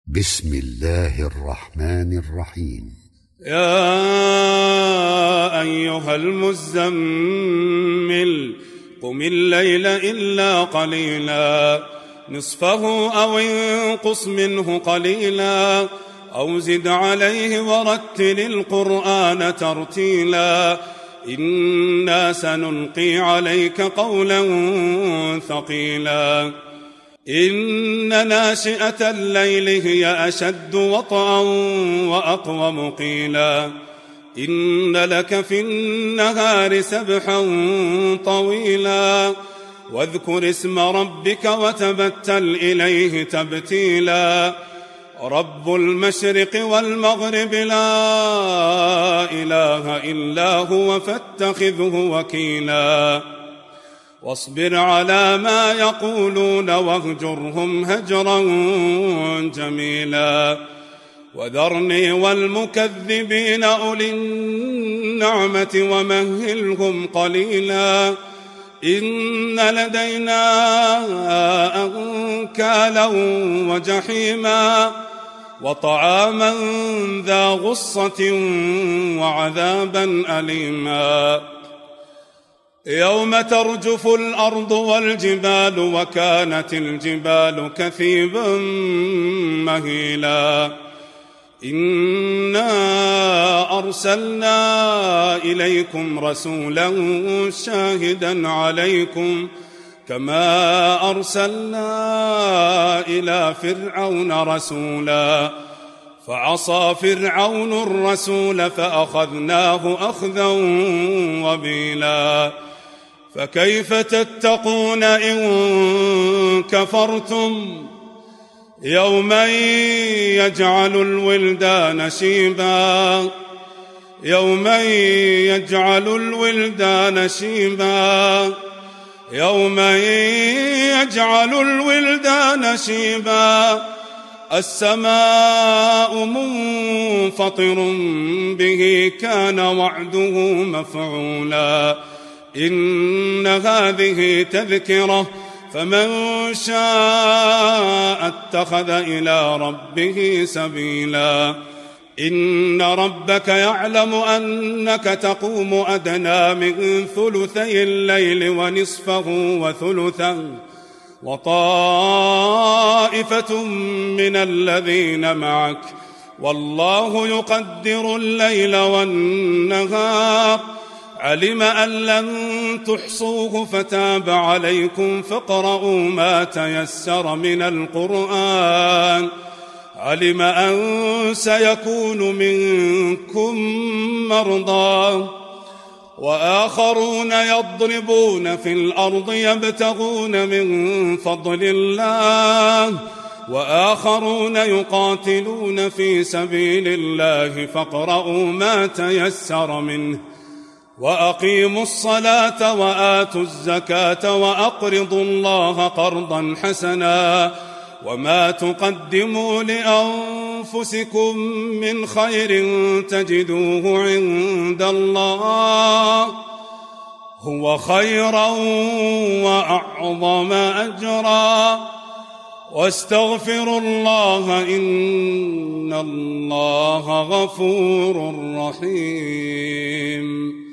بسم الله الرحمن الرحيم. يا أيها المزمل قم الليل إلا قليلا نصفه أو انقص منه قليلا أو زد عليه ورتل القرآن ترتيلا إنا سنلقي عليك قولا ثقيلا إن ناشئة الليل هي أشد وطئا وأقوم قيلا إن لك في النهار سبحا طويلا واذكر اسم ربك وتبتل إليه تبتيلا رب المشرق والمغرب لا إله إلا هو فاتخذه وكيلا واصبر على ما يقولون واهجرهم هجرا جميلا وذرني والمكذبين أولي النعمة ومهلهم قليلا إن لدينا أنكالا وجحيما وطعاما ذا غصة وعذابا أليما يوم ترجف الأرض والجبال وكانت الجبال كثيبا مهيلا إنا أرسلنا إليكم رسولا شاهدا عليكم كما أرسلنا إلى فرعون رسولا فعصى فرعون الرسول فأخذناه أخذا وبيلا فكيف تتقون إن كفرتم يوما يجعل الولدان شيبا يوما يجعل الولدان شيبا يوما يجعل الولدان شيبا السماء منفطر به كان وعده مفعولا إن هذه تذكرة فمن شاء اتخذ إلى ربه سبيلا إن ربك يعلم أنك تقوم أدنى من ثلثي الليل ونصفه وثلثا وطائفة من الذين معك والله يقدر الليل والنهار علم أن لن تحصوه فتاب عليكم فاقرؤوا ما تيسر من القرآن علم أن سيكون منكم مرضى وآخرون يضربون في الأرض يبتغون من فضل الله وآخرون يقاتلون في سبيل الله فاقرؤوا ما تيسر منه وأقيموا الصلاة وآتوا الزكاة وأقرضوا الله قرضا حسنا وما تقدموا لأنفسكم من خير تجدوه عند الله هو خيرا وأعظم أجرا واستغفروا الله إن الله غفور رحيم.